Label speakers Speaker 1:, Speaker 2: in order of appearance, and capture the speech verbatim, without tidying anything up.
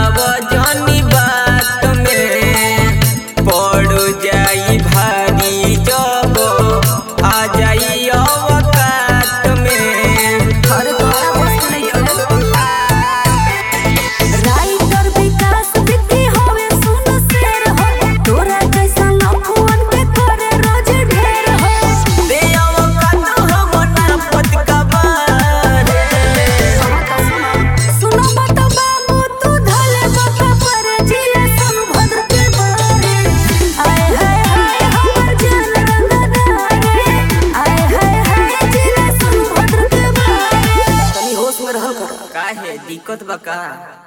Speaker 1: जनी बात में पड़ जाई भारी जब आ जाई औकात में।
Speaker 2: हर तोरा बस नहीं राइटर विकास बिकी होवे सुन शेर हो तोरा जैसा लखुअन के करे रोज ढेर हो
Speaker 1: दे औकात हम ना पटका बारे।
Speaker 2: सुनो मत बाबू तू धले बका पर जिले सोनभद्र के बारे। आए हाय हाय हमर जान रंगदारे आए हाय हाय जिले सोनभद्र के बारे। तनी होश में रहल कर
Speaker 1: काहे दिक्कत बा का?